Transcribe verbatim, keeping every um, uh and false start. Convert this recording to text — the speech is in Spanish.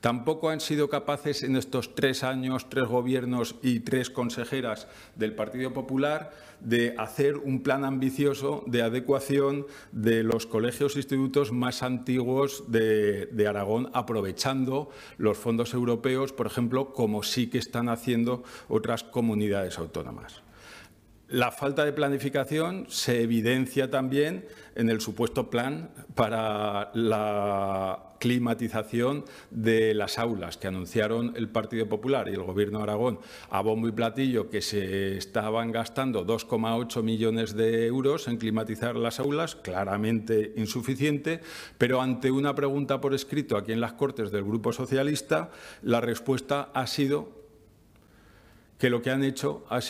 Tampoco han sido capaces en estos tres años, tres gobiernos y tres consejeras del Partido Popular de hacer un plan ambicioso de adecuación de los colegios e institutos más antiguos de, de Aragón, aprovechando los fondos europeos, por ejemplo, como sí que están haciendo otras comunidades autónomas. La falta de planificación se evidencia también en el supuesto plan para la climatización de las aulas que anunciaron el Partido Popular y el Gobierno de Aragón a bombo y platillo, que se estaban gastando dos coma ocho millones de euros en climatizar las aulas, claramente insuficiente, pero ante una pregunta por escrito aquí en las Cortes del Grupo Socialista, la respuesta ha sido que lo que han hecho ha sido